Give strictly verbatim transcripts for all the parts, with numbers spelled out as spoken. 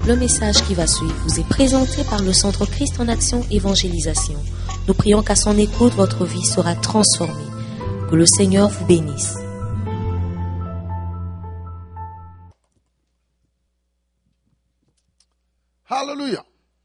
Le message qui va suivre vous est présenté par le Centre Christ en Action Évangélisation. Nous prions qu'à son écoute, votre vie sera transformée. Que le Seigneur vous bénisse. Alléluia.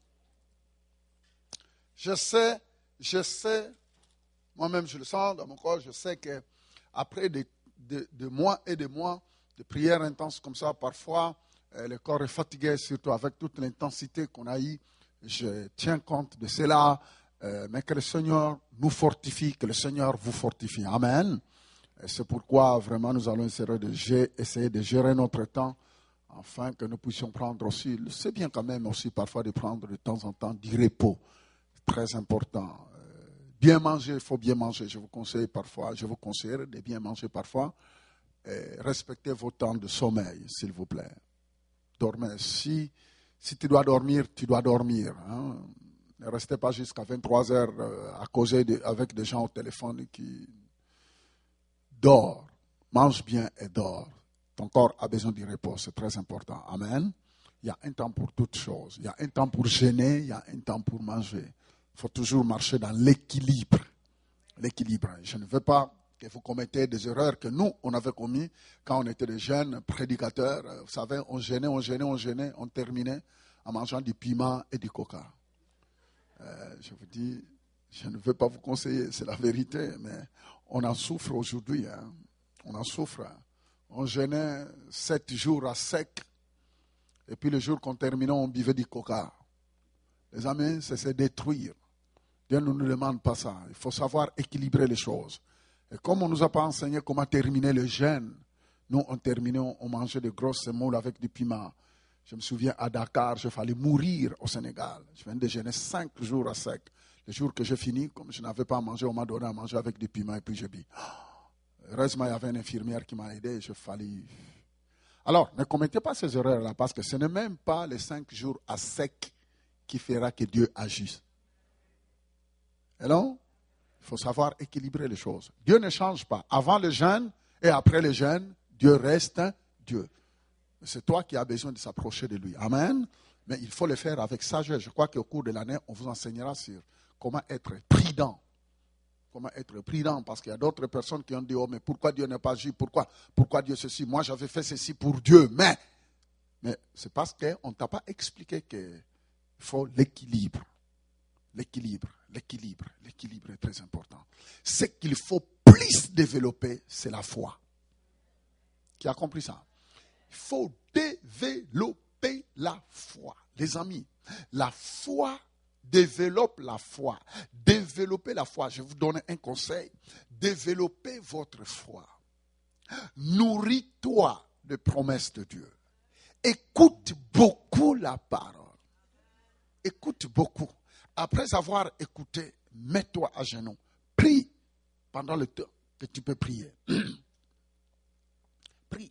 Je sais, je sais, moi-même je le sens dans mon corps, je sais qu'après des, des, des mois et des mois de prières intenses comme ça, parfois, euh, le corps est fatigué, surtout avec toute l'intensité qu'on a eue. Je tiens compte de cela, euh, mais que le Seigneur nous fortifie, que le Seigneur vous fortifie. Amen. Et c'est pourquoi vraiment nous allons essayer de, gérer, essayer de gérer notre temps, afin que nous puissions prendre aussi, c'est bien quand même aussi parfois de prendre de temps en temps du repos. Très important. Euh, bien manger, il faut bien manger. Je vous conseille parfois, je vous conseille de bien manger parfois. Et respectez vos temps de sommeil, s'il vous plaît. Dormez. Si, si tu dois dormir, tu dois dormir. Hein. Ne restez pas jusqu'à vingt-trois heures euh, à causer de, avec des gens au téléphone qui dorment. Mange bien et dors. Ton corps a besoin du repos, c'est très important. Amen. Il y a un temps pour toutes choses. Il y a un temps pour jeûner, il y a un temps pour manger. Il faut toujours marcher dans l'équilibre. L'équilibre. Je ne veux pas que vous commettez des erreurs que nous, on avait commis quand on était des jeunes prédicateurs. Vous savez, on jeûnait, on jeûnait, on jeûnait, on terminait en mangeant du piment et du coca. Euh, je vous dis, je ne veux pas vous conseiller, c'est la vérité, mais on en souffre aujourd'hui. Hein. On en souffre. Hein. On jeûnait sept jours à sec. Et puis le jour qu'on terminait, on buvait du coca. Les amis, c'est se détruire. Dieu ne nous demande pas ça. Il faut savoir équilibrer les choses. Et comme on ne nous a pas enseigné comment terminer le jeûne, nous, on terminait, on mangeait de grosses semoules avec du piment. Je me souviens, à Dakar, il fallait mourir au Sénégal. Je viens de jeûner cinq jours à sec. Le jour que j'ai fini, comme je n'avais pas à manger, on m'a donné à manger avec du piment et puis j'ai bu. Heureusement, il y avait une infirmière qui m'a aidé. Je fallait... Alors, ne commettez pas ces erreurs-là, parce que ce n'est même pas les cinq jours à sec qui fera que Dieu agisse. Et non, il faut savoir équilibrer les choses. Dieu ne change pas. Avant le jeûne et après le jeûne, Dieu reste Dieu. C'est toi qui as besoin de s'approcher de lui. Amen. Mais il faut le faire avec sagesse. Je crois qu'au cours de l'année, on vous enseignera sur comment être prudent. Comment être prudent, parce qu'il y a d'autres personnes qui ont dit, oh, mais pourquoi Dieu n'a pas agi, pourquoi, pourquoi Dieu ceci, moi j'avais fait ceci pour Dieu, mais, mais c'est parce qu'on ne t'a pas expliqué qu'il faut l'équilibre, l'équilibre, l'équilibre, l'équilibre est très important. Ce qu'il faut plus développer, c'est la foi. Qui a compris ça? Il faut développer la foi. Les amis, la foi développe la foi. Développez la foi. Je vais vous donner un conseil. Développez votre foi. Nourris-toi des promesses de Dieu. Écoute beaucoup la parole. Écoute beaucoup. Après avoir écouté, mets-toi à genoux. Prie pendant le temps que tu peux prier. Prie.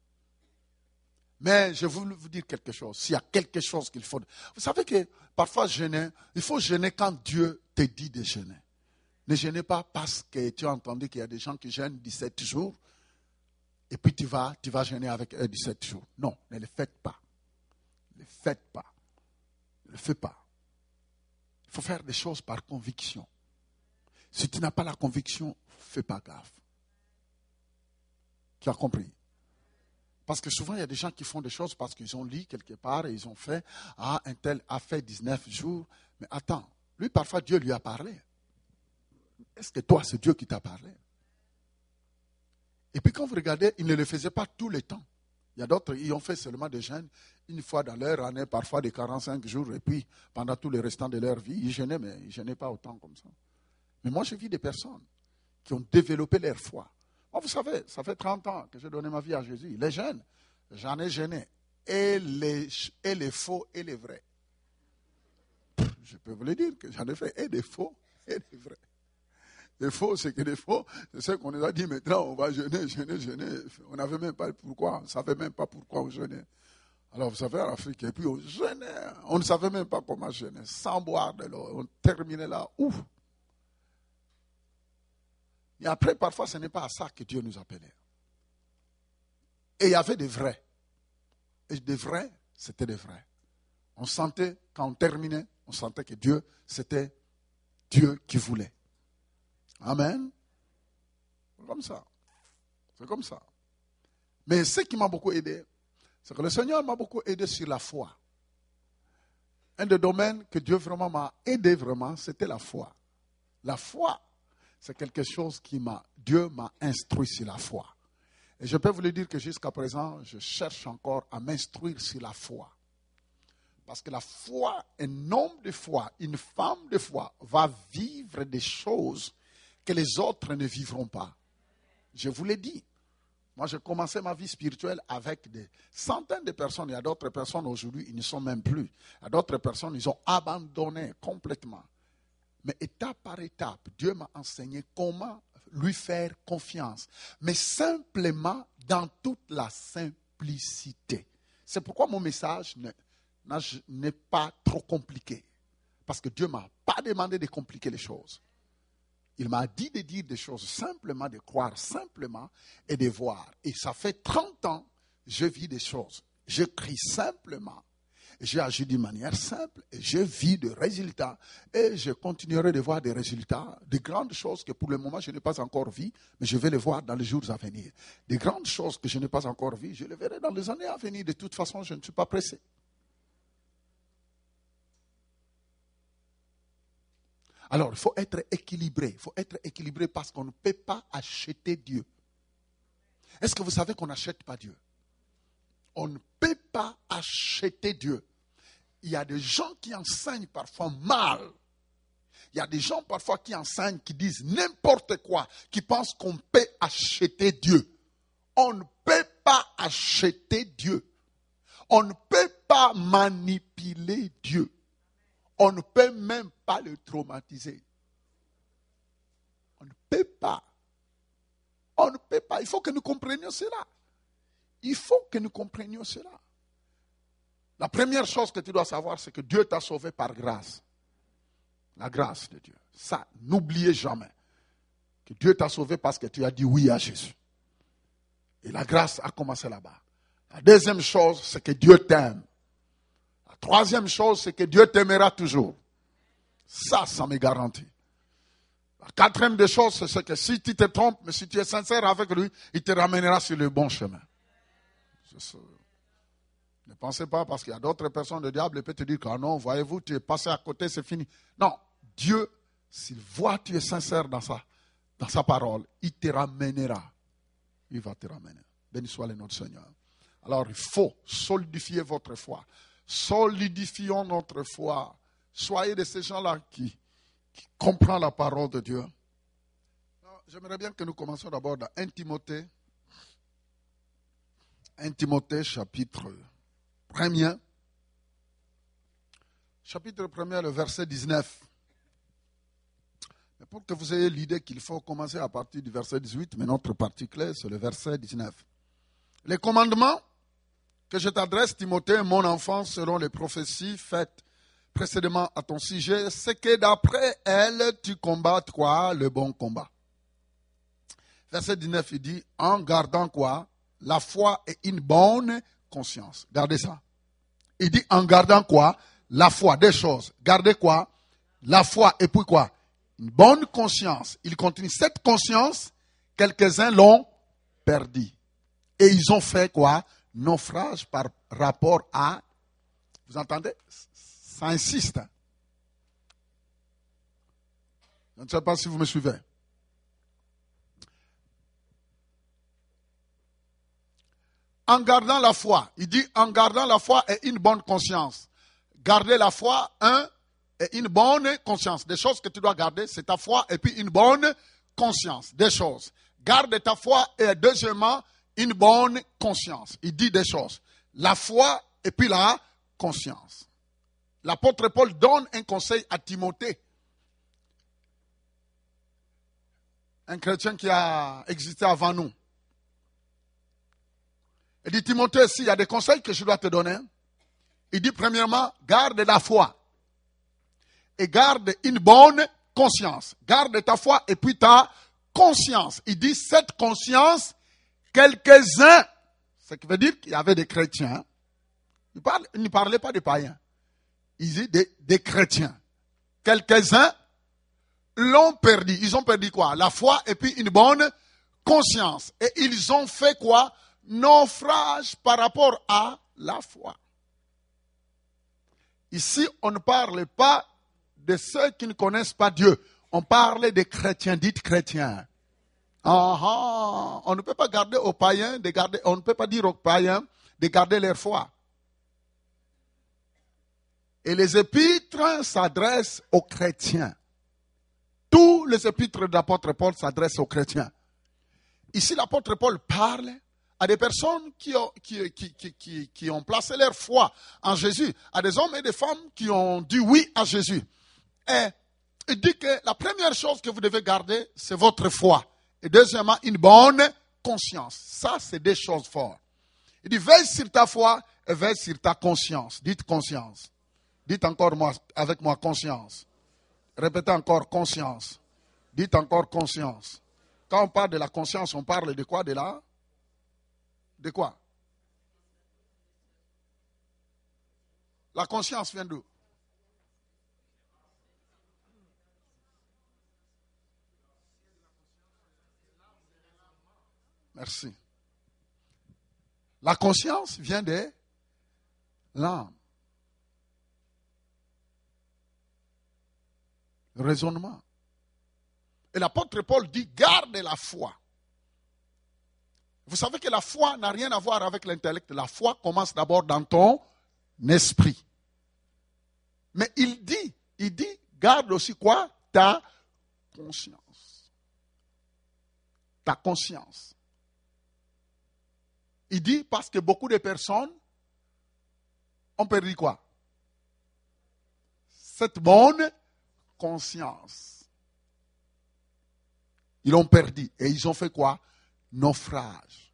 Mais je voulais vous dire quelque chose. S'il y a quelque chose qu'il faut... Vous savez que parfois jeûner, il faut jeûner quand Dieu te dit de jeûner. Ne jeûnez pas parce que tu as entendu qu'il y a des gens qui jeûnent dix-sept jours et puis tu vas, tu vas jeûner avec eux dix-sept jours. Non, ne le faites pas. Ne le faites pas. Ne le faites pas. Il faut faire des choses par conviction. Si tu n'as pas la conviction, fais pas gaffe. Tu as compris? Parce que souvent, il y a des gens qui font des choses parce qu'ils ont lu quelque part et ils ont fait, ah, un tel a fait dix-neuf jours. Mais attends, lui, parfois, Dieu lui a parlé. Est-ce que toi, c'est Dieu qui t'a parlé? Et puis, quand vous regardez, il ne le faisait pas tout le temps. Il y a d'autres, ils ont fait seulement des jeûnes une fois dans leur année, parfois de quarante-cinq jours. Et puis, pendant tout le restant de leur vie, ils jeûnaient, mais ils ne jeûnaient pas autant comme ça. Mais moi, j'ai vu des personnes qui ont développé leur foi. Oh, vous savez, ça fait trente ans que j'ai donné ma vie à Jésus. Les jeunes, j'en ai jeûné. Et les, et les faux et les vrais. Je peux vous le dire que j'en ai fait et des faux et des vrais. Les faux, c'est que les faux, c'est ce qu'on nous a dit maintenant, on va jeûner, jeûner, jeûner. On n'avait même pas pourquoi, on ne savait même pas pourquoi on jeûnait. Alors vous savez, en Afrique, et puis on jeûnait, on ne savait même pas comment jeûner, sans boire de l'eau. On terminait là, ouf. Et après, parfois, ce n'est pas à ça que Dieu nous appelait. Et il y avait des vrais. Et des vrais, c'était des vrais. On sentait, quand on terminait, on sentait que Dieu, c'était Dieu qui voulait. Amen. C'est comme ça. C'est comme ça. Mais ce qui m'a beaucoup aidé, c'est que le Seigneur m'a beaucoup aidé sur la foi. Un des domaines que Dieu vraiment m'a aidé vraiment, c'était la foi. La foi, c'est quelque chose qui m'a, Dieu m'a instruit sur la foi. Et je peux vous le dire que jusqu'à présent, je cherche encore à m'instruire sur la foi. Parce que la foi, un homme de foi, une femme de foi, va vivre des choses que les autres ne vivront pas. Je vous l'ai dit. Moi, j'ai commencé ma vie spirituelle avec des centaines de personnes. Il y a d'autres personnes aujourd'hui, ils ne sont même plus. Il y a d'autres personnes, ils ont abandonné complètement. Mais étape par étape, Dieu m'a enseigné comment lui faire confiance. Mais simplement dans toute la simplicité. C'est pourquoi mon message n'est pas trop compliqué. Parce que Dieu ne m'a pas demandé de compliquer les choses. Il m'a dit de dire des choses simplement, de croire simplement et de voir. Et ça fait trente ans, je vis des choses. Je crie simplement. J'ai agi d'une manière simple et je vis des résultats. Et je continuerai de voir des résultats, de grandes choses que pour le moment je n'ai pas encore vues, mais je vais les voir dans les jours à venir. Des grandes choses que je n'ai pas encore vues, je les verrai dans les années à venir. De toute façon, je ne suis pas pressé. Alors, il faut être équilibré. Il faut être équilibré parce qu'on ne peut pas acheter Dieu. Est-ce que vous savez qu'on n'achète pas Dieu? On ne peut pas acheter Dieu. Il y a des gens qui enseignent parfois mal. Il y a des gens parfois qui enseignent, qui disent n'importe quoi, qui pensent qu'on peut acheter Dieu. On ne peut pas acheter Dieu. On ne peut pas manipuler Dieu. On ne peut même pas le traumatiser. On ne peut pas. On ne peut pas. Il faut que nous comprenions cela. Il faut que nous comprenions cela. La première chose que tu dois savoir, c'est que Dieu t'a sauvé par grâce. La grâce de Dieu. Ça, n'oubliez jamais que Dieu t'a sauvé parce que tu as dit oui à Jésus. Et la grâce a commencé là-bas. La deuxième chose, c'est que Dieu t'aime. La troisième chose, c'est que Dieu t'aimera toujours. Ça, ça me garantit. La quatrième des choses, c'est que si tu te trompes, mais si tu es sincère avec lui, il te ramènera sur le bon chemin. Ne pensez pas, parce qu'il y a d'autres personnes, le diable peut te dire que ah non, voyez-vous, tu es passé à côté, c'est fini. Non, Dieu, s'il voit que tu es sincère dans sa, dans sa parole, il te ramènera. Il va te ramener. Béni soit le nom du Seigneur. Alors, il faut solidifier votre foi. Solidifions notre foi. Soyez de ces gens-là qui, qui comprennent la parole de Dieu. J'aimerais bien que nous commencions d'abord dans un Timothée. un Timothée, chapitre premier. Chapitre premier, le verset dix-neuf. Mais pour que vous ayez l'idée qu'il faut commencer à partir du verset dix-huit, mais notre partie clé, c'est le verset dix-neuf. Les commandements que je t'adresse, Timothée, mon enfant, selon les prophéties faites précédemment à ton sujet, c'est que d'après elles, tu combattes quoi? Le bon combat. Verset dix-neuf, il dit, en gardant quoi? La foi et une bonne conscience. Gardez ça. Il dit, en gardant quoi? La foi, des choses. Gardez quoi? La foi et puis quoi? Une bonne conscience. Il continue. Cette conscience, quelques-uns l'ont perdue. Et ils ont fait quoi? Naufrage par rapport à... Vous entendez? Ça insiste. Je ne sais pas si vous me suivez. En gardant la foi. Il dit en gardant la foi et une bonne conscience. Garder la foi, un, et une bonne conscience. Des choses que tu dois garder, c'est ta foi et puis une bonne conscience. Des choses. Garde ta foi et deuxièmement, une bonne conscience. Il dit des choses. La foi et puis la conscience. L'apôtre Paul donne un conseil à Timothée. Un chrétien qui a existé avant nous. Il dit, Timothée, s'il y a des conseils que je dois te donner, il dit, premièrement, garde la foi. Et garde une bonne conscience. Garde ta foi et puis ta conscience. Il dit, cette conscience, quelques-uns, ce qui veut dire qu'il y avait des chrétiens, il ne parlait pas des païens. Il dit des, des chrétiens. Quelques-uns l'ont perdu. Ils ont perdu quoi? La foi et puis une bonne conscience. Et ils ont fait quoi? Naufrage par rapport à la foi. Ici, on ne parle pas de ceux qui ne connaissent pas Dieu. On parle des chrétiens, dites chrétiens. Ah, ah, on ne peut pas garder aux païens, de garder, on ne peut pas dire aux païens de garder leur foi. Et les épîtres s'adressent aux chrétiens. Tous les épîtres de l'apôtre Paul s'adressent aux chrétiens. Ici, l'apôtre Paul parle à des personnes qui ont, qui, qui, qui, qui, qui ont placé leur foi en Jésus, à des hommes et des femmes qui ont dit oui à Jésus. Et il dit que la première chose que vous devez garder, c'est votre foi. Et deuxièmement, une bonne conscience. Ça, c'est des choses fortes. Il dit, veille sur ta foi et veille sur ta conscience. Dites conscience. Dites encore moi, avec moi, conscience. Répétez encore, conscience. Dites encore, conscience. Quand on parle de la conscience, on parle de quoi? De la... De quoi? La conscience vient d'où? Merci. La conscience vient de l'âme. Le raisonnement. Et l'apôtre Paul dit, garde la foi. Vous savez que la foi n'a rien à voir avec l'intellect. La foi commence d'abord dans ton esprit. Mais il dit, il dit, garde aussi quoi? Ta conscience. Ta conscience. Il dit parce que beaucoup de personnes ont perdu quoi? Cette bonne conscience. Ils l'ont perdu. Et ils ont fait quoi? Naufrage.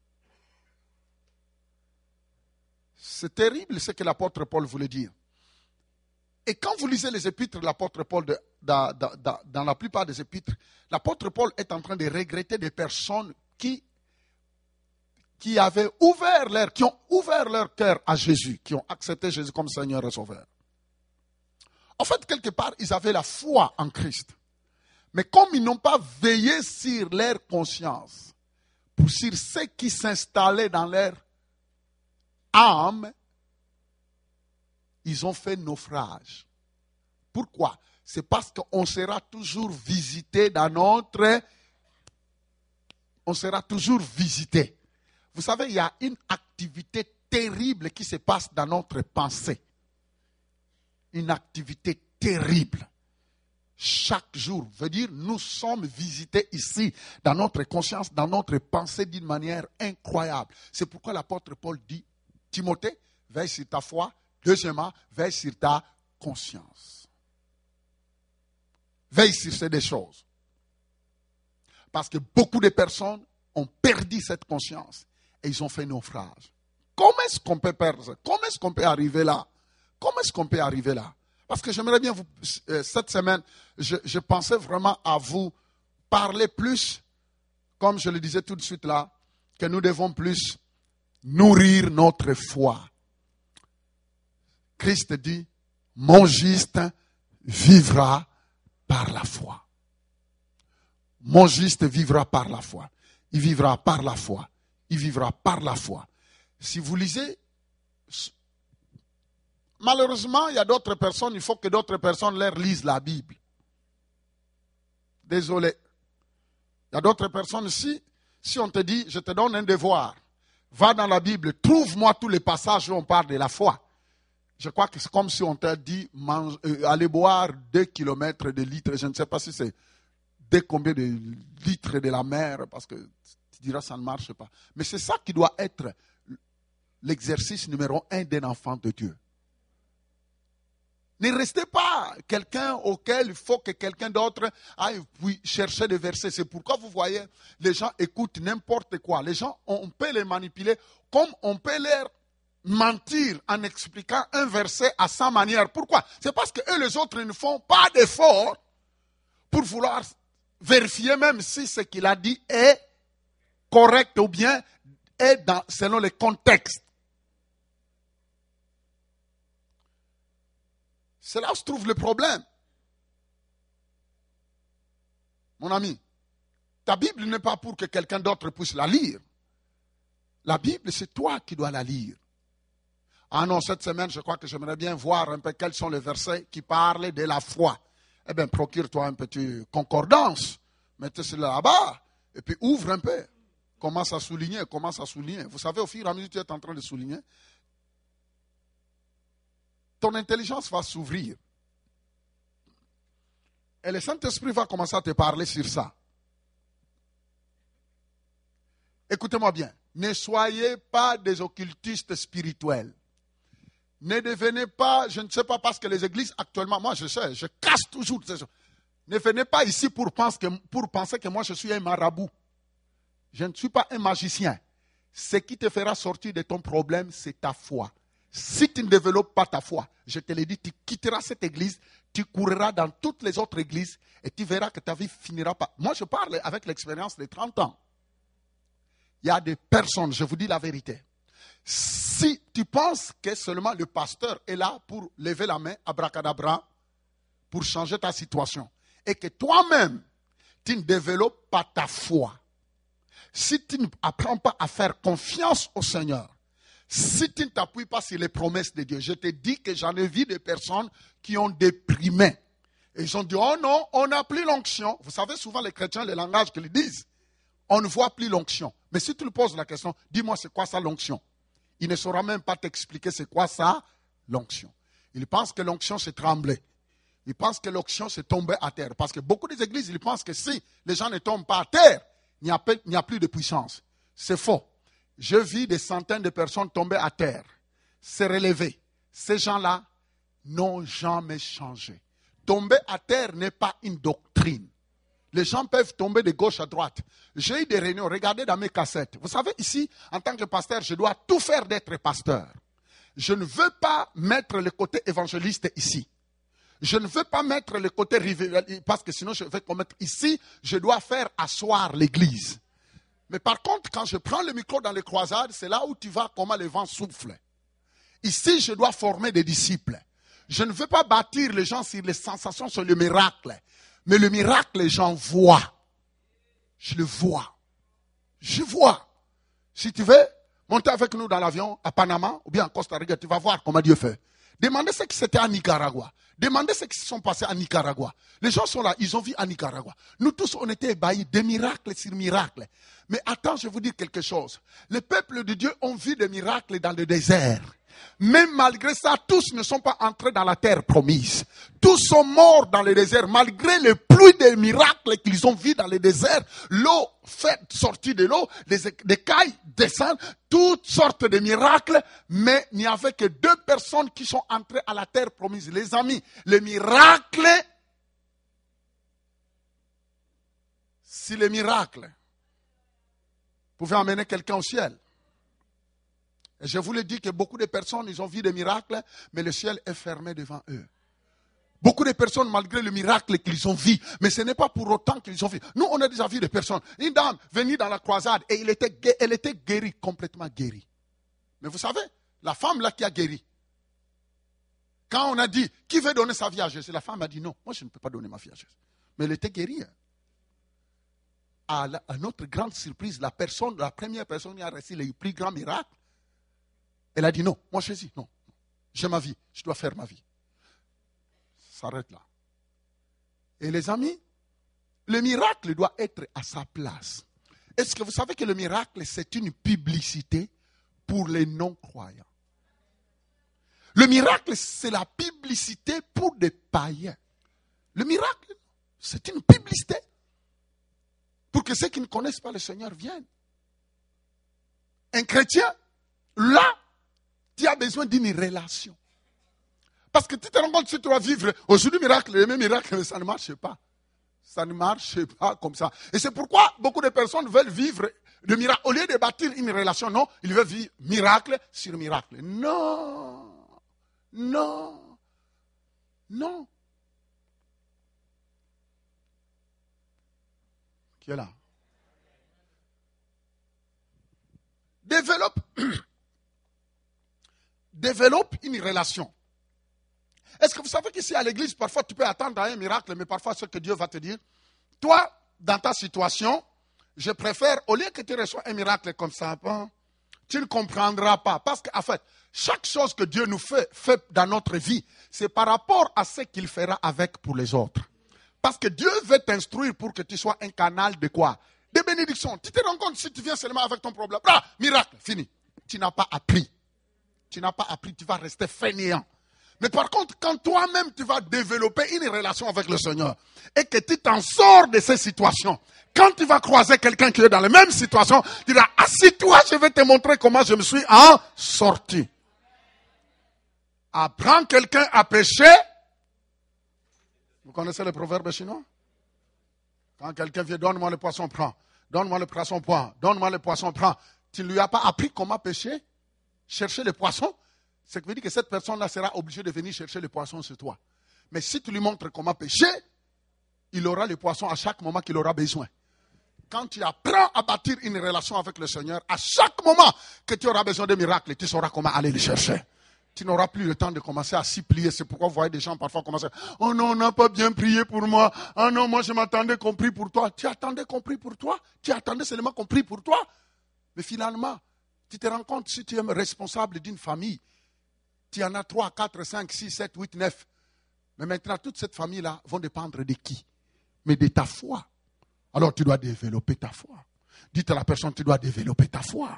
C'est terrible ce que l'apôtre Paul voulait dire. Et quand vous lisez les épîtres de l'apôtre Paul, de, de, de, de, dans la plupart des épîtres, l'apôtre Paul est en train de regretter des personnes qui, qui avaient ouvert leur, qui ont ouvert leur cœur à Jésus, qui ont accepté Jésus comme Seigneur et Sauveur. En fait, quelque part, ils avaient la foi en Christ. Mais comme ils n'ont pas veillé sur leur conscience, pour sur ce qui s'installait dans leur âme, ils ont fait naufrage. Pourquoi? C'est parce qu'on sera toujours visité dans notre... On sera toujours visité. Vous savez, il y a une activité terrible qui se passe dans notre pensée. Une activité terrible. Chaque jour, veut dire, nous sommes visités ici, dans notre conscience, dans notre pensée d'une manière incroyable. C'est pourquoi l'apôtre Paul dit, Timothée, veille sur ta foi. Deuxièmement, veille sur ta conscience. Veille sur ces deux choses. Parce que beaucoup de personnes ont perdu cette conscience et ils ont fait naufrage. Comment est-ce qu'on peut perdre? Comment est-ce qu'on peut arriver là? Comment est-ce qu'on peut arriver là? Parce que j'aimerais bien vous, euh, cette semaine, je, je pensais vraiment à vous parler plus, comme je le disais tout de suite là, que nous devons plus nourrir notre foi. Christ dit, mon juste vivra par la foi. Mon juste vivra par la foi. Il vivra par la foi. Il vivra par la foi. Si vous lisez, malheureusement, il y a d'autres personnes, il faut que d'autres personnes leur lisent la Bible. Désolé. Il y a d'autres personnes, si, si on te dit, je te donne un devoir, va dans la Bible, trouve-moi tous les passages où on parle de la foi. Je crois que c'est comme si on t'a dit, mange, euh, allez boire deux kilomètres de litres. Je ne sais pas si c'est deux combien de litres de la mer, parce que tu diras ça ne marche pas. Mais c'est ça qui doit être l'exercice numéro un d'un enfant de Dieu. Ne restez pas quelqu'un auquel il faut que quelqu'un d'autre aille puis chercher des versets. C'est pourquoi vous voyez, les gens écoutent n'importe quoi. Les gens, on peut les manipuler comme on peut leur mentir en expliquant un verset à sa manière. Pourquoi? C'est parce que eux, les autres, ne font pas d'effort pour vouloir vérifier même si ce qu'il a dit est correct ou bien est dans, selon le contexte. C'est là où se trouve le problème. Mon ami, ta Bible n'est pas pour que quelqu'un d'autre puisse la lire. La Bible, c'est toi qui dois la lire. Ah non, cette semaine, je crois que j'aimerais bien voir un peu quels sont les versets qui parlent de la foi. Eh bien, procure-toi un petit concordance. Mettez cela là-bas. Et puis ouvre un peu. Commence à souligner, commence à souligner. Vous savez, au fur et à mesure que tu es en train de souligner, ton intelligence va s'ouvrir. Et le Saint-Esprit va commencer à te parler sur ça. Écoutez-moi bien. Ne soyez pas des occultistes spirituels. Ne devenez pas, je ne sais pas, parce que les églises actuellement, moi je sais, je casse toujours ces choses. Ne venez pas ici pour penser, que, pour penser que moi je suis un marabout. Je ne suis pas un magicien. Ce qui te fera sortir de ton problème, c'est ta foi. Si tu ne développes pas ta foi, je te l'ai dit, tu quitteras cette église, tu courras dans toutes les autres églises et tu verras que ta vie finira pas. Moi je parle avec l'expérience de trente ans. Il y a des personnes, je vous dis la vérité. Si tu penses que seulement le pasteur est là pour lever la main, abracadabra, pour changer ta situation, et que toi-même, tu ne développes pas ta foi, si tu n'apprends pas à faire confiance au Seigneur, si tu ne t'appuies pas sur les promesses de Dieu, je te dis que j'en ai vu des personnes qui ont déprimé. Et ils ont dit, oh non, on n'a plus l'onction. Vous savez, souvent les chrétiens, les langages qu'ils disent, on ne voit plus l'onction. Mais si tu lui poses la question, dis-moi c'est quoi ça l'onction? Il ne saura même pas t'expliquer c'est quoi ça l'onction. Il pense que l'onction c'est trembler. Il pense que l'onction c'est tomber à terre. Parce que beaucoup des églises, ils pensent que si les gens ne tombent pas à terre, il n'y a, il n'y a plus de puissance. C'est faux. Je vis des centaines de personnes tomber à terre, se relever. Ces gens-là n'ont jamais changé. Tomber à terre n'est pas une doctrine. Les gens peuvent tomber de gauche à droite. J'ai eu des réunions, regardez dans mes cassettes. Vous savez, ici, en tant que pasteur, je dois tout faire d'être pasteur. Je ne veux pas mettre le côté évangéliste ici. Je ne veux pas mettre le côté rival, parce que sinon je vais commettre ici, je dois faire asseoir l'église. Mais par contre, quand je prends le micro dans les croisades, c'est là où tu vois comment le vent souffle. Ici, je dois former des disciples. Je ne veux pas bâtir les gens sur les sensations, sur le miracle. Mais le miracle, les gens voient. Je le vois. Je vois. Si tu veux monter avec nous dans l'avion à Panama ou bien à Costa Rica, tu vas voir comment Dieu fait. Demandez ce qui c'était à Nicaragua. Demandez ce qui se sont passés à Nicaragua. Les gens sont là, ils ont vu à Nicaragua. Nous tous, on était ébahis, des miracles sur miracles. Mais attends, je vais vous dire quelque chose. Les peuples de Dieu ont vu des miracles dans le désert. Mais malgré ça, tous ne sont pas entrés dans la terre promise. Tous sont morts dans le désert. Malgré les pluies des miracles qu'ils ont vus dans le désert, l'eau fait sortir de l'eau, les écailles descendent, toutes sortes de miracles. Mais il n'y avait que deux personnes qui sont entrées à la terre promise. Les amis, les miracles, si les miracles pouvaient amener quelqu'un au ciel. Et je vous l'ai dit que beaucoup de personnes, ils ont vu des miracles, mais le ciel est fermé devant eux. Beaucoup de personnes, malgré le miracle qu'ils ont vu, mais ce n'est pas pour autant qu'ils ont vu. Nous, on a déjà vu des personnes. Une dame venue dans la croisade et il était, elle était guérie, complètement guérie. Mais vous savez, la femme là qui a guéri, quand on a dit, qui veut donner sa vie à Jésus? La femme a dit non, moi je ne peux pas donner ma vie à Jésus. Mais elle était guérie. À, la, à notre grande surprise, la personne, la première personne qui a reçu le plus grand miracle, elle a dit non, moi Jésus, non. J'ai ma vie, je dois faire ma vie. Ça s'arrête là. Et les amis, le miracle doit être à sa place. Est-ce que vous savez que le miracle, c'est une publicité pour les non-croyants? Le miracle, c'est la publicité pour des païens. Le miracle, c'est une publicité pour que ceux qui ne connaissent pas le Seigneur viennent. Un chrétien, là, tu as besoin d'une relation. Parce que tu te rends compte, si tu vas vivre aujourd'hui miracle, le même miracle, ça ne marche pas. Ça ne marche pas comme ça. Et c'est pourquoi beaucoup de personnes veulent vivre le miracle. Au lieu de bâtir une relation, non, ils veulent vivre miracle sur miracle. Non, non, non. Qui est là? Développe, développe une relation. Est-ce que vous savez qu'ici à l'église, parfois tu peux attendre à un miracle, mais parfois ce que Dieu va te dire, toi, dans ta situation, je préfère, au lieu que tu reçois un miracle comme ça, bon, tu ne comprendras pas. Parce qu'en fait, chaque chose que Dieu nous fait, fait dans notre vie, c'est par rapport à ce qu'il fera avec pour les autres. Parce que Dieu veut t'instruire pour que tu sois un canal de quoi? De bénédiction. Tu te rends compte si tu viens seulement avec ton problème. Ah, miracle, fini. Tu n'as pas appris. Tu n'as pas appris, tu vas rester fainéant. Mais par contre, quand toi-même tu vas développer une relation avec le Seigneur et que tu t'en sors de ces situations, quand tu vas croiser quelqu'un qui est dans la même situation, tu diras, assis-toi, je vais te montrer comment je me suis en sorti. Apprends quelqu'un à pécher. Vous connaissez le proverbe chinois? Quand quelqu'un vient, donne-moi le poisson, prends. Donne-moi le poisson, prends. Donne-moi le poisson, prends. Tu ne lui as pas appris comment pêcher? Chercher le poisson? Ce qui veut dire que cette personne-là sera obligée de venir chercher le poisson sur toi. Mais si tu lui montres comment pêcher, il aura le poisson à chaque moment qu'il aura besoin. Quand tu apprends à bâtir une relation avec le Seigneur, à chaque moment que tu auras besoin de miracles, tu sauras comment aller le chercher. Tu n'auras plus le temps de commencer à s'y plier. C'est pourquoi vous voyez des gens parfois commencer. Oh non, on n'a pas bien prié pour moi. Oh non, moi je m'attendais qu'on prie pour toi. Tu attendais qu'on prie pour toi? Tu attendais seulement qu'on prie pour toi? Mais finalement, tu te rends compte, si tu es responsable d'une famille, tu en as trois, quatre, cinq, six, sept, huit, neuf. Mais maintenant, toute cette famille-là vont dépendre de qui? Mais de ta foi. Alors tu dois développer ta foi. Dites à la personne, tu dois développer ta foi.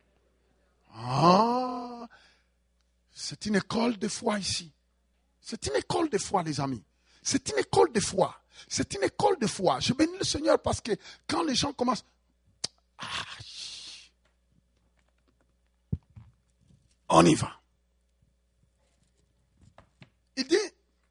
Ah, c'est une école de foi ici. C'est une école de foi, les amis. C'est une école de foi. C'est une école de foi. Je bénis le Seigneur parce que quand les gens commencent... Ah, on y va. Il dit,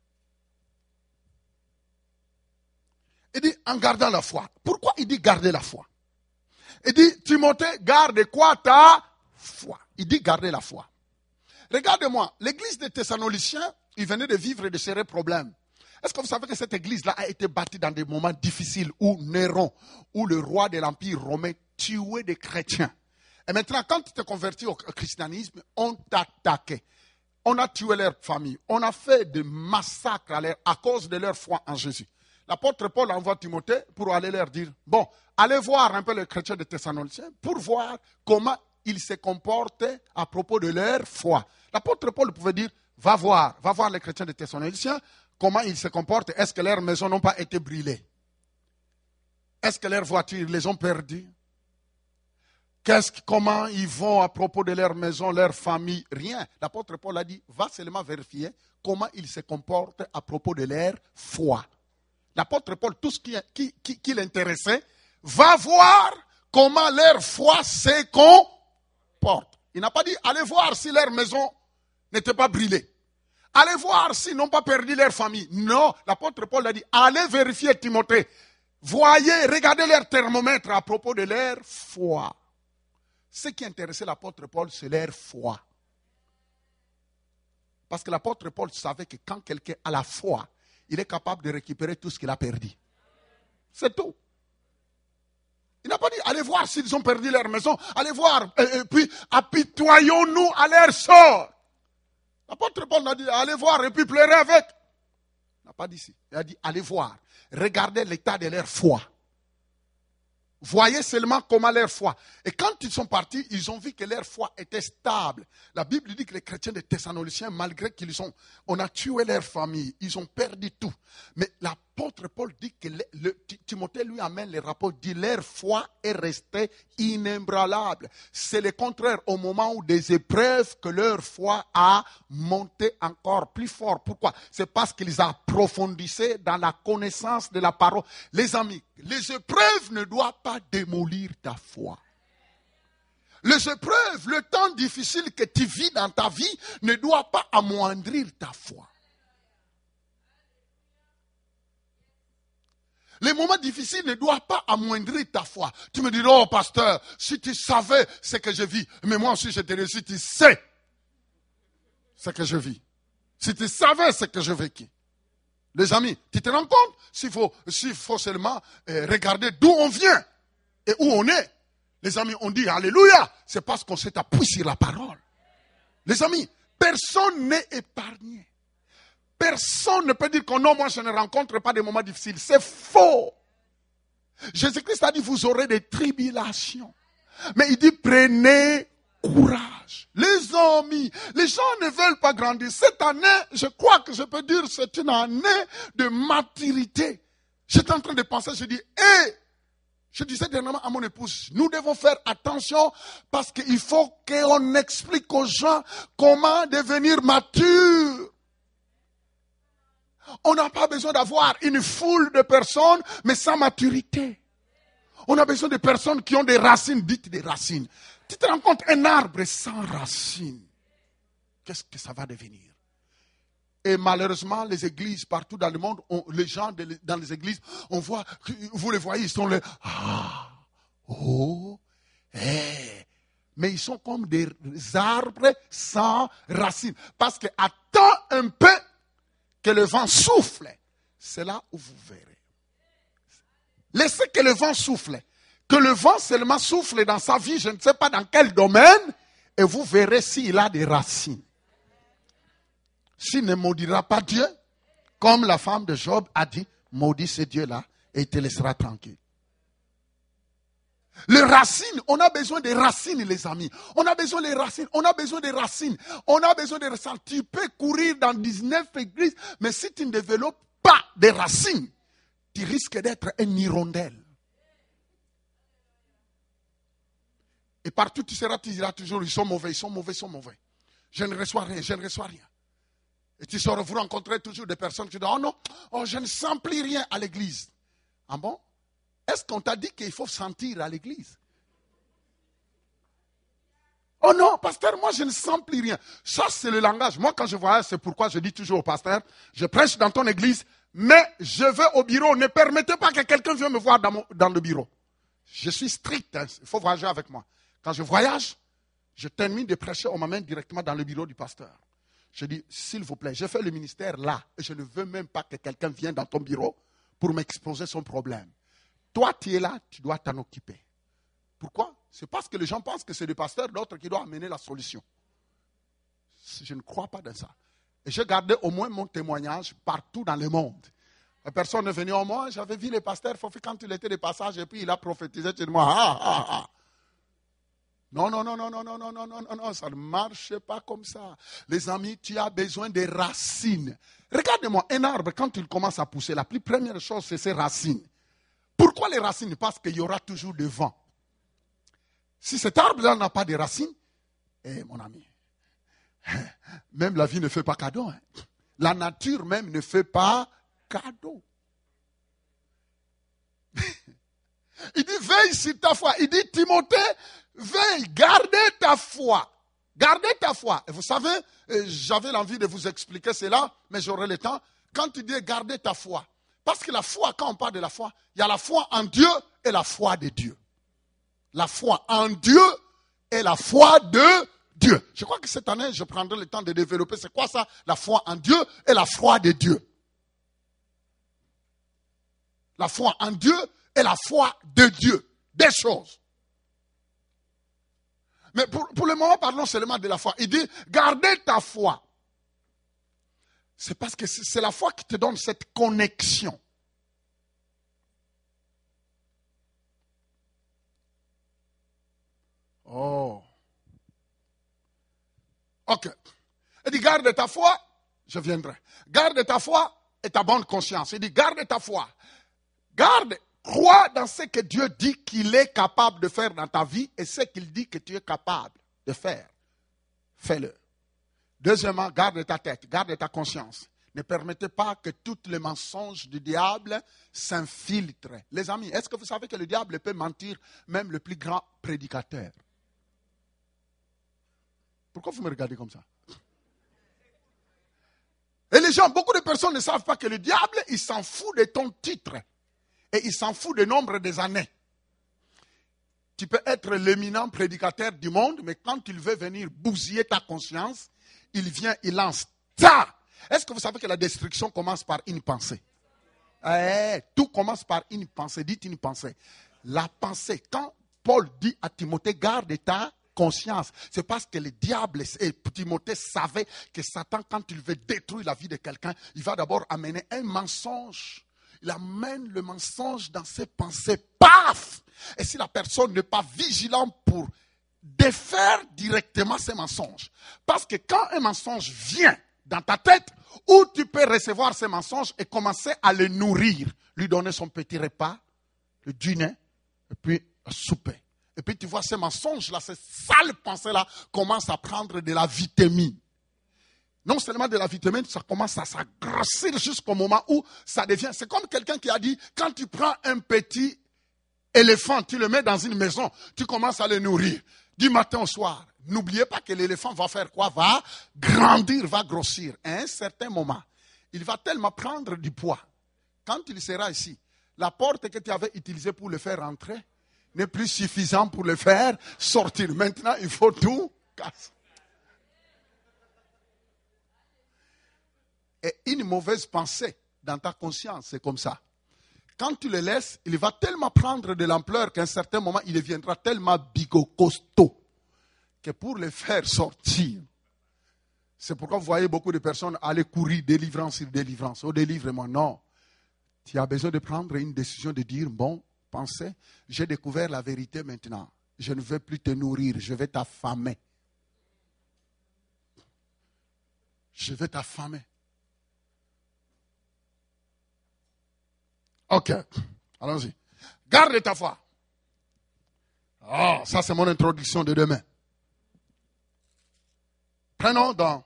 il dit en gardant la foi. Pourquoi il dit garder la foi? Il dit, Timothée, garde quoi ta foi? Il dit garder la foi. Regardez-moi, l'église des Thessaloniciens, ils venaient de vivre de sérieux problèmes. Est-ce que vous savez que cette église-là a été bâtie dans des moments difficiles où Néron, où le roi de l'Empire romain tuait des chrétiens? Et maintenant, quand tu t'es converti au christianisme, on t'attaquait. On a tué leur famille. On a fait des massacres à, leur, à cause de leur foi en Jésus. L'apôtre Paul envoie Timothée pour aller leur dire, bon, allez voir un peu les chrétiens de Thessaloniciens pour voir comment ils se comportaient à propos de leur foi. L'apôtre Paul pouvait dire, va voir, va voir les chrétiens de Thessaloniciens, comment ils se comportent. Est-ce que leurs maisons n'ont pas été brûlées? Est-ce que leurs voitures les ont perdues? Qu'est-ce, comment ils vont à propos de leur maison, leur famille? Rien. L'apôtre Paul a dit, va seulement vérifier comment ils se comportent à propos de leur foi. L'apôtre Paul, tout ce qui, qui, qui, qui l'intéressait, va voir comment leur foi se comporte. Il n'a pas dit, allez voir si leur maison n'était pas brûlée. Allez voir s'ils n'ont pas perdu leur famille. Non, l'apôtre Paul a dit, allez vérifier Timothée. Voyez, regardez leur thermomètre à propos de leur foi. Ce qui intéressait l'apôtre Paul, c'est leur foi. Parce que l'apôtre Paul savait que quand quelqu'un a la foi, il est capable de récupérer tout ce qu'il a perdu. C'est tout. Il n'a pas dit, allez voir s'ils ont perdu leur maison, allez voir, et, et puis apitoyons-nous à leur sort. L'apôtre Paul a dit, allez voir et puis pleurer avec. Il n'a pas dit ça. Il a dit, allez voir, regardez l'état de leur foi. Voyez seulement comment leur foi. Et quand ils sont partis, ils ont vu que leur foi était stable. La Bible dit que les chrétiens de Thessaloniciens, malgré qu'ils sont, on a tué leur famille, ils ont perdu tout. Mais l'apôtre Paul dit que le, le, Timothée lui amène les rapports, dit leur foi est restée inébranlable. C'est le contraire au moment où des épreuves que leur foi a monté encore plus fort. Pourquoi? C'est parce qu'ils approfondissaient dans la connaissance de la parole. Les amis, les épreuves ne doivent pas démolir ta foi. Les épreuves, le temps difficile que tu vis dans ta vie ne doit pas amoindrir ta foi. Les moments difficiles ne doivent pas amoindrir ta foi. Tu me dis, oh pasteur, si tu savais ce que je vis, mais moi aussi je te dis, si tu sais ce que je vis, si tu savais ce que je vécu. Les amis, tu te rends compte s'il faut, s'il faut seulement euh, regarder d'où on vient et où on est. Les amis, on dit alléluia, c'est parce qu'on s'est appuyé sur la parole. Les amis, personne n'est épargné. Personne ne peut dire que non, moi je ne rencontre pas des moments difficiles. C'est faux. Jésus-Christ a dit, vous aurez des tribulations. Mais il dit, prenez courage. Les amis, les gens ne veulent pas grandir. Cette année, je crois que je peux dire, c'est une année de maturité. J'étais en train de penser, je dis, hé, hey, je disais dernièrement à mon épouse, nous devons faire attention parce qu'il faut qu'on explique aux gens comment devenir mature. On n'a pas besoin d'avoir une foule de personnes, mais sans maturité. On a besoin de personnes qui ont des racines, dites des racines. Tu te rends compte, un arbre sans racines, qu'est-ce que ça va devenir? Et malheureusement, les églises partout dans le monde, on, les gens de, dans les églises, on voit, vous les voyez, ils sont là, ah, oh, eh. Mais ils sont comme des arbres sans racines. Parce que attends un peu que le vent souffle, c'est là où vous verrez. Laissez que le vent souffle. Que le vent seulement souffle dans sa vie, je ne sais pas dans quel domaine, et vous verrez s'il a des racines. S'il ne maudira pas Dieu, comme la femme de Job a dit, maudit ce Dieu-là et il te laissera tranquille. Les racines, on a besoin des racines, les amis. On a besoin des racines, on a besoin des racines. On a besoin des racines. Tu peux courir dans dix-neuf églises, mais si tu ne développes pas des racines, tu risques d'être un hirondelle. Et partout tu seras, tu diras toujours, ils sont mauvais, ils sont mauvais, ils sont mauvais. Je ne reçois rien, je ne reçois rien. Et tu sauras, vous rencontrez toujours des personnes qui disent, oh non, oh, je ne sens plus rien à l'église. Ah bon? Est-ce qu'on t'a dit qu'il faut sentir à l'église? Oh non, pasteur, moi je ne sens plus rien. Ça c'est le langage. Moi quand je voyage, c'est pourquoi je dis toujours au pasteur, je prêche dans ton église, mais je vais au bureau. Ne permettez pas que quelqu'un vienne me voir dans, mon, dans le bureau. Je suis strict, hein. Il faut voyager avec moi. Quand je voyage, je termine de prêcher, on m'amène directement dans le bureau du pasteur. Je dis, s'il vous plaît, je fais le ministère là, et je ne veux même pas que quelqu'un vienne dans ton bureau pour m'exposer son problème. Toi, tu es là, tu dois t'en occuper. Pourquoi? C'est parce que les gens pensent que c'est le pasteur, l'autre qui doit amener la solution. Je ne crois pas dans ça. Et j'ai gardé au moins mon témoignage partout dans le monde. La personne est venue, oh, moi, j'avais vu le pasteur Fofi quand il était de passage, et puis il a prophétisé sur moi. Ah, ah, ah. Non, non, non, non, non, non, non, non, non, non, ça ne marche pas comme ça. Les amis, tu as besoin des racines. Regarde-moi, un arbre, quand il commence à pousser, la plus première chose, c'est ses racines. Pourquoi les racines? Parce qu'il y aura toujours du vent. Si cet arbre-là n'a pas de racines, eh mon ami, même la vie ne fait pas cadeau. Hein. La nature même ne fait pas cadeau. Il dit, veille sur ta foi. Il dit, Timothée, veille, gardez ta foi. Gardez ta foi. Et vous savez, j'avais l'envie de vous expliquer cela, mais j'aurai le temps. Quand il dit, gardez ta foi. Parce que la foi, quand on parle de la foi, il y a la foi en Dieu et la foi de Dieu. La foi en Dieu et la foi de Dieu. Je crois que cette année, je prendrai le temps de développer. C'est quoi ça? La foi en Dieu et la foi de Dieu. La foi en Dieu et la foi de Dieu. Des choses. Mais pour, pour le moment, parlons seulement de la foi. Il dit, gardez ta foi. C'est parce que c'est la foi qui te donne cette connexion. Oh. Ok. Il dit, garde ta foi, je viendrai. Garde ta foi et ta bonne conscience. Il dit, garde ta foi. Garde, crois dans ce que Dieu dit qu'il est capable de faire dans ta vie et ce qu'il dit que tu es capable de faire. Fais-le. Deuxièmement, garde ta tête, garde ta conscience. Ne permettez pas que tous les mensonges du diable s'infiltrent. Les amis, est-ce que vous savez que le diable peut mentir même le plus grand prédicateur? Pourquoi vous me regardez comme ça? Et les gens, beaucoup de personnes ne savent pas que le diable, il s'en fout de ton titre. Et il s'en fout du nombre des années. Tu peux être l'éminent prédicateur du monde, mais quand il veut venir bousiller ta conscience, il vient, il lance ta. Est-ce que vous savez que la destruction commence par une pensée? Eh, tout commence par une pensée. Dites une pensée. La pensée. Quand Paul dit à Timothée, garde ta conscience. C'est parce que le diable et Timothée savaient que Satan, quand il veut détruire la vie de quelqu'un, il va d'abord amener un mensonge. Il amène le mensonge dans ses pensées. Paf! Et si la personne n'est pas vigilante pour défaire directement ces mensonges. Parce que quand un mensonge vient dans ta tête, où tu peux recevoir ces mensonges et commencer à les nourrir, lui donner son petit repas, le dîner, et puis le souper. Et puis tu vois ces mensonges-là, ces sales pensées-là commencent à prendre de la vitamine. Non seulement de la vitamine, ça commence à s'agrossir jusqu'au moment où ça devient... C'est comme quelqu'un qui a dit, quand tu prends un petit éléphant, tu le mets dans une maison, tu commences à le nourrir. Du matin au soir, n'oubliez pas que l'éléphant va faire quoi? Va grandir, va grossir. À un certain moment, il va tellement prendre du poids. Quand il sera ici, la porte que tu avais utilisée pour le faire entrer n'est plus suffisante pour le faire sortir. Maintenant, il faut tout casser. Et une mauvaise pensée dans ta conscience, c'est comme ça. Quand tu le laisses, il va tellement prendre de l'ampleur qu'à un certain moment, il deviendra tellement bigot, costaud, que pour le faire sortir, c'est pourquoi vous voyez beaucoup de personnes aller courir délivrance sur délivrance. Oh, délivre-moi. Non. Tu as besoin de prendre une décision de dire, bon, pensez, j'ai découvert la vérité maintenant. Je ne veux plus te nourrir, je vais t'affamer. Je vais t'affamer. Ok, allons-y. Garde ta foi. Ah, ça c'est mon introduction de demain. Prenons dans...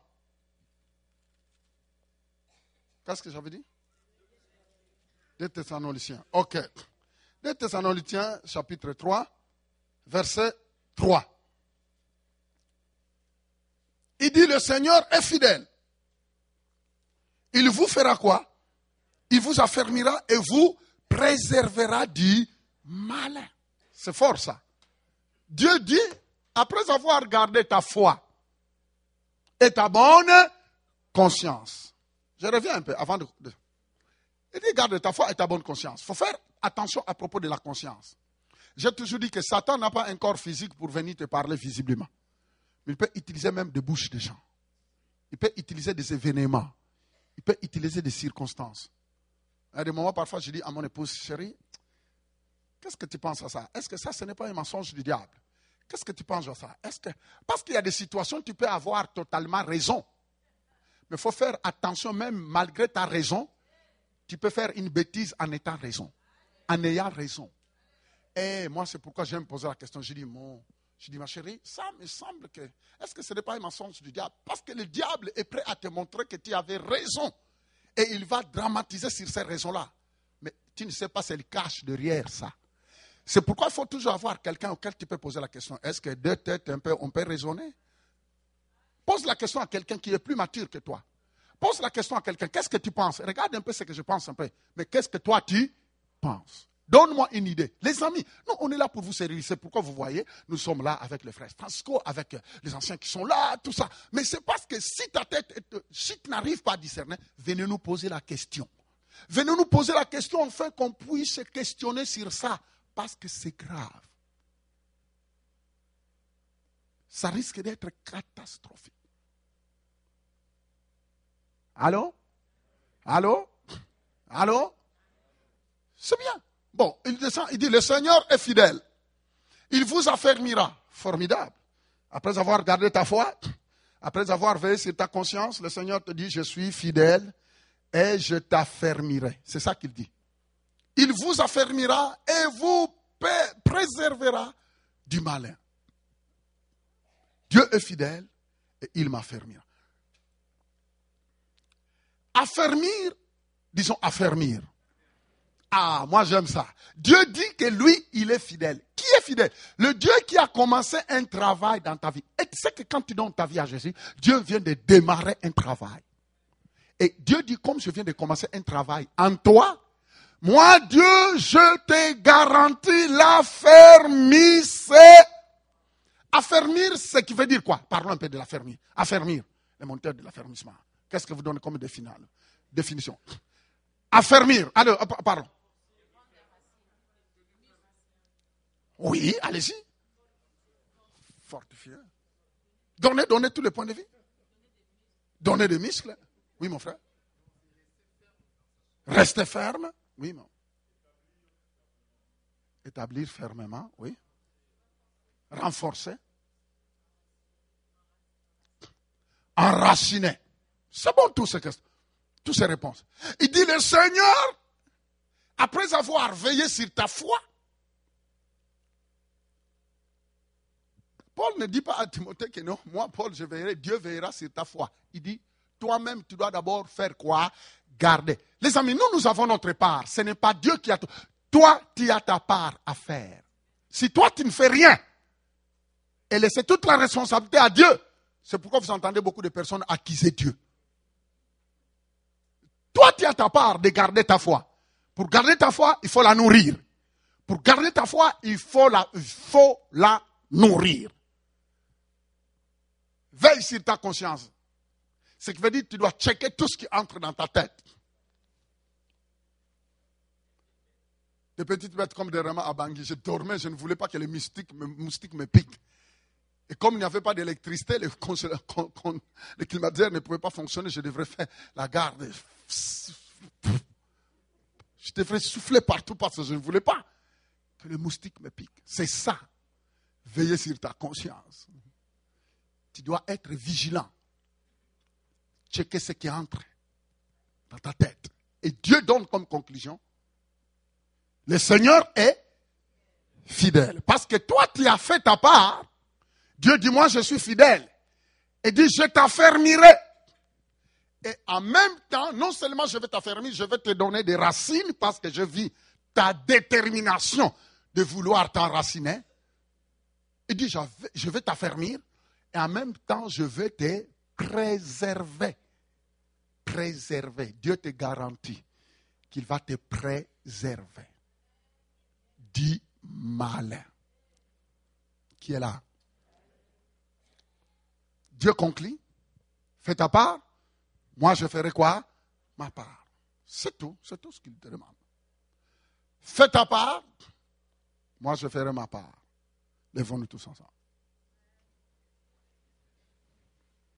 Qu'est-ce que j'avais dit? Deux Thessaloniciens. Ok. Deux Thessaloniciens, chapitre trois, verset trois. Il dit, le Seigneur est fidèle. Il vous fera quoi? Il vous affermira et vous préservera du malin. C'est fort ça. Dieu dit, après avoir gardé ta foi et ta bonne conscience. Je reviens un peu avant de... Il dit, garde ta foi et ta bonne conscience. Il faut faire attention à propos de la conscience. J'ai toujours dit que Satan n'a pas un corps physique pour venir te parler visiblement. Mais il peut utiliser même des bouches des gens. Il peut utiliser des événements. Il peut utiliser des circonstances. À des moments, parfois, je dis à mon épouse, chérie, qu'est-ce que tu penses à ça? Est-ce que ça, ce n'est pas un mensonge du diable? Qu'est-ce que tu penses à ça? Est-ce que... Parce qu'il y a des situations où tu peux avoir totalement raison. Mais il faut faire attention, même malgré ta raison, tu peux faire une bêtise en étant raison. En ayant raison. Et moi, c'est pourquoi j'aime poser la question. Je dis, mon... je dis, ma chérie, ça me semble que... Est-ce que ce n'est pas un mensonge du diable? Parce que le diable est prêt à te montrer que tu avais raison. Et il va dramatiser sur ces raisons-là. Mais tu ne sais pas ce qu'il cache derrière ça. C'est pourquoi il faut toujours avoir quelqu'un auquel tu peux poser la question. Est-ce que deux têtes, un peu, on peut raisonner? Pose la question à quelqu'un qui est plus mature que toi. Pose la question à quelqu'un. Qu'est-ce que tu penses? Regarde un peu ce que je pense un peu. Mais qu'est-ce que toi tu penses? Donne-moi une idée. Les amis, nous, on est là pour vous servir. C'est pourquoi vous voyez, nous sommes là avec le frère Francisco, avec les anciens qui sont là, tout ça. Mais c'est parce que si ta tête, si tu n'arrives pas à discerner, venez nous poser la question. Venez nous poser la question afin qu'on puisse se questionner sur ça. Parce que c'est grave. Ça risque d'être catastrophique. Allô? Allô? Allô? C'est bien. Bon, il descend, il dit, le Seigneur est fidèle. Il vous affermira. Formidable. Après avoir gardé ta foi, après avoir veillé sur ta conscience, le Seigneur te dit, je suis fidèle et je t'affermirai. C'est ça qu'il dit. Il vous affermira et vous préservera du malin. Dieu est fidèle et il m'affermira. Affermir, disons affermir. Ah, moi j'aime ça. Dieu dit que lui, il est fidèle. Qui est fidèle? Le Dieu qui a commencé un travail dans ta vie. Et tu sais que quand tu donnes ta vie à Jésus, Dieu vient de démarrer un travail. Et Dieu dit, comme je viens de commencer un travail en toi, moi Dieu, je te garantis l'affermissement. Affermir, c'est qui veut dire quoi? Parlons un peu de l'affermir. Affermir, le monteur de l'affermissement. Qu'est-ce que vous donnez comme définition? Affermir, allez, pardon. Oui, allez-y. Fortifier. Donner, donner tous les points de vie. Donner des muscles. Oui, mon frère. Rester ferme. Oui, mon. Établir fermement. Oui. Renforcer. Enraciner. C'est bon, tout ce que, toutes ces réponses. Il dit, le Seigneur, après avoir veillé sur ta foi, Paul ne dit pas à Timothée que non, moi, Paul, je veillerai, Dieu veillera sur ta foi. Il dit, toi-même, tu dois d'abord faire quoi? Garder. Les amis, nous, nous avons notre part. Ce n'est pas Dieu qui a... Toi, tu as ta part à faire. Si toi, tu ne fais rien, et laisser toute la responsabilité à Dieu, c'est pourquoi vous entendez beaucoup de personnes accuser Dieu. Toi, tu as ta part de garder ta foi. Pour garder ta foi, il faut la nourrir. Pour garder ta foi, il faut la, il faut la nourrir. Veille sur ta conscience. Ce qui veut dire que tu dois checker tout ce qui entre dans ta tête. Des petites bêtes comme des ramas à Bangui. Je dormais, je ne voulais pas que les moustiques me, moustiques me piquent. Et comme il n'y avait pas d'électricité, le, le climatiseur ne pouvait pas fonctionner, je devrais faire la garde. Je devrais souffler partout parce que je ne voulais pas que les moustiques me piquent. C'est ça. Veiller sur ta conscience. Tu dois être vigilant. Checker ce qui entre dans ta tête. Et Dieu donne comme conclusion, le Seigneur est fidèle. Parce que toi, tu as fait ta part. Dieu dit, moi, je suis fidèle. Et dit, je t'affermirai. Et en même temps, non seulement je vais t'affermir, je vais te donner des racines parce que je vis ta détermination de vouloir t'enraciner. Il dit, je vais t'affermir et en même temps, je vais te préserver. Préserver. Dieu te garantit qu'il va te préserver. Dis malin. Qui est là? Dieu conclut. Fais ta part. Moi, je ferai quoi? Ma part. C'est tout. C'est tout ce qu'il te demande. Fais ta part. Moi, je ferai ma part. Lèvons-nous tous ensemble.